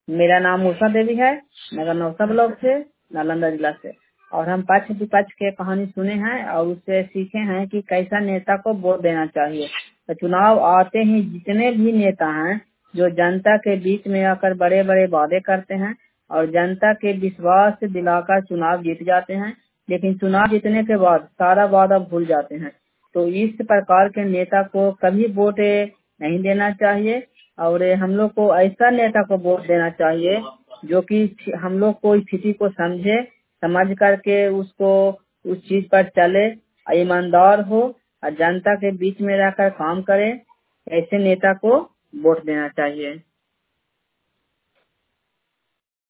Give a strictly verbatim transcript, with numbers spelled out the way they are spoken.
मेरा नाम उषा देवी है, नगर नौसा ब्लॉक से, नालंदा जिला से। और हम पक्ष विपक्ष के कहानी सुने हैं और उससे सीखे हैं कि कैसा नेता को वोट देना चाहिए। तो चुनाव आते ही जितने भी नेता हैं जो जनता के बीच में आकर बड़े बड़े वादे करते हैं और जनता के विश्वास दिलाकर चुनाव जीत जाते हैं, लेकिन चुनाव जीतने के बाद सारा वादा भूल जाते हैं। तो इस प्रकार के नेता को कभी वोट नहीं देना चाहिए और हम लोग को ऐसा नेता को वोट देना चाहिए जो कि हम लोग को स्थिति को समझे, समझ करके उसको उस चीज पर चले, ईमानदार हो और जनता के बीच में रहकर काम करे। ऐसे नेता को वोट देना चाहिए।